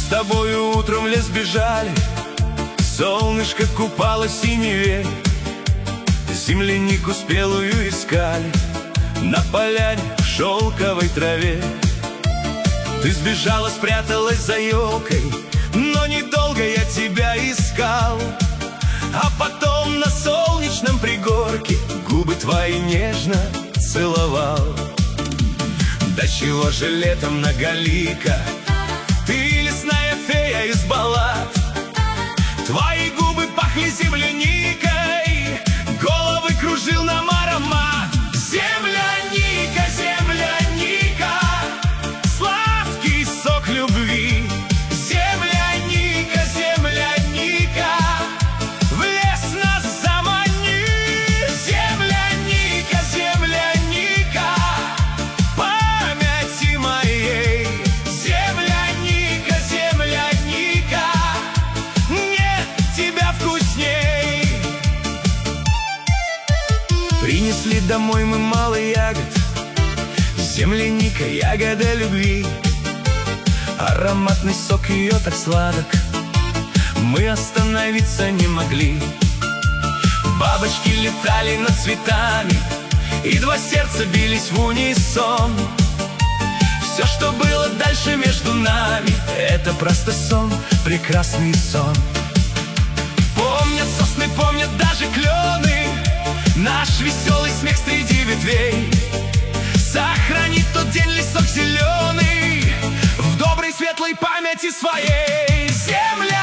тобою утром в лес бежали, солнышко купало в синеве, землянику спелую искали на поляне в шелковой траве. Ты сбежала, спряталась за елкой, но недолго я тебя искал. А потом на солнечном пригорке губы твои нежно целовал. Да чего же летом многолика, ты лесная фея из баллад. Твои губы пахли земляникой, головы кружил нам аромат. Земляника, земляника, сладкий сок любви. Земляника, земляника, в лес нас замани. Земляника, земляника, памяти моей. Земляника, земляника, нет тебя вкусней. Принесли домой мы мало ягод, земляника, ягода любви. Ароматный сок ее так сладок, мы остановиться не могли. Бабочки летали над цветами, и два сердца бились в унисон. Все, что было дальше между нами, это просто сон, прекрасный сон. Помнят сосны, помнят даже клены, наш веселый смех среди ветвей. Сохранит тот день лесок зеленый в доброй светлой памяти своей. Земля